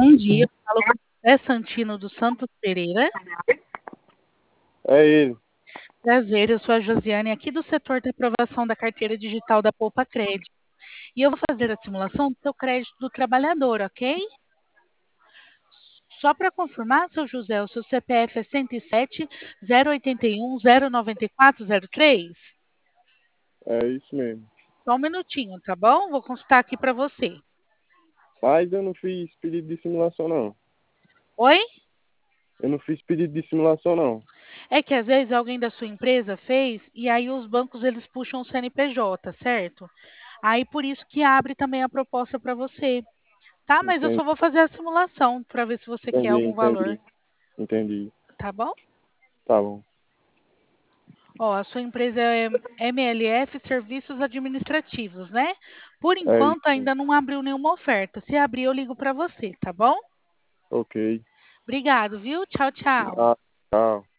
bom dia. Eu falo com José Santino dos Santos Pereira. É ele. Prazer, eu sou a Josiane, aqui do setor de aprovação da carteira digital da Poupa Crédito. E eu vou fazer a simulação do seu crédito do trabalhador, ok? Só para confirmar, seu José, o seu CPF é 107 081 094 03? É isso mesmo. Só um minutinho, tá bom? Vou consultar aqui para você. Mas eu não fiz pedido de simulação, não. Oi? Eu não fiz pedido de simulação, não. É que às vezes alguém da sua empresa fez e aí os bancos eles puxam o CNPJ, certo? Aí por isso que abre também a proposta para você. Tá, mas eu Entendi, só vou fazer a simulação para ver se você quer algum valor, entendi. tá bom? Tá bom. Ó, a sua empresa é MLF Serviços Administrativos, né? Por É enquanto isso. ainda não abriu nenhuma oferta. Se abrir, eu ligo para você, tá bom? Ok. Obrigado, viu? Tchau, tchau. Ah, tchau.